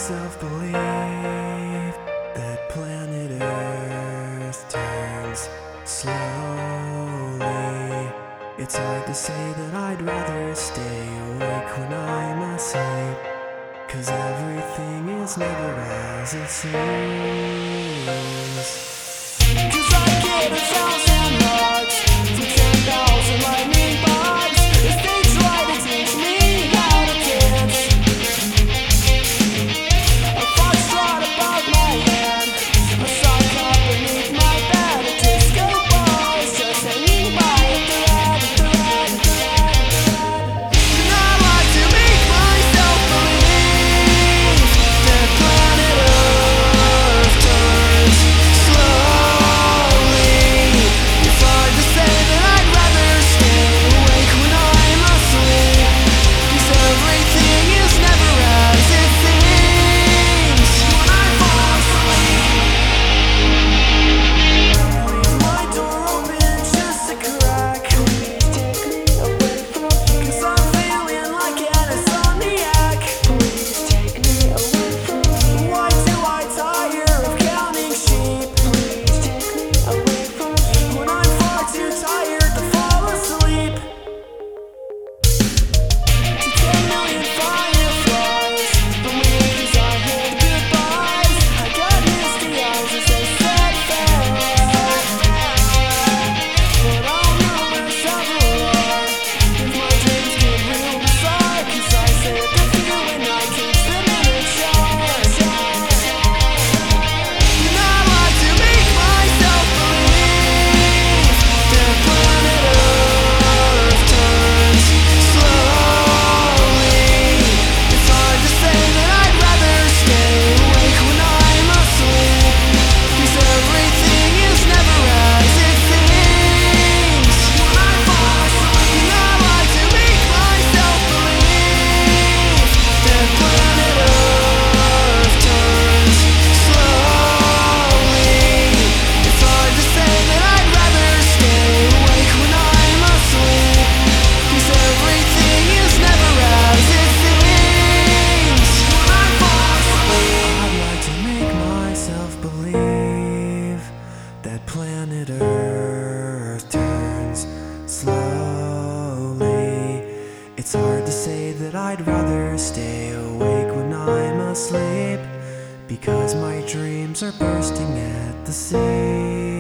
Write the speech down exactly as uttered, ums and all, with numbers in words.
myself believe that planet Earth turns slowly. It's hard to say that I'd rather stay awake when I'm asleep, 'cause everything is never as it seems. 'Cause I get a thousand knocks from ten thousand lightning bugs as they try to teach me how to dance. A foxtrot above my head, a sock up beneath my bed, a disco ball is just hanging by a thread, thread, thread, thread. And I like to make myself believe that planet Earth turns slowly. It's hard to say that I'd rather stay awake when I'm asleep, 'cause everything is never as it seems. When I fall asleep, leave my door open just a crack. Please take me away from you, 'cause I'm feeling like an insomniac. Please take me away from you. Why do I tire of counting sheep? Please take me away from you, when I'm far too tired to fall asleep. To ten million fireflies, the wings I hid goodbyes. I got misty eyes as they said farewell, but I'll never several if my dreams get real bizarre, 'cause I saved a few and I keep them in a jar. And I like to make myself believe that planet Earth turns slowly. It's hard to say that I'd rather stay awake when I'm asleep, 'cause everything is never as it seems. When I fall asleep, and I like to make myself believe that planet Earth turns slowly. It's hard to say that I'd rather stay awake when I'm asleep, 'cause everything is never as it seems. When I fall asleep, I'd like to make myself believe that planet Earth turns slowly. It's hard to say that I'd rather stay awake when I'm asleep, because my dreams are bursting at the seams.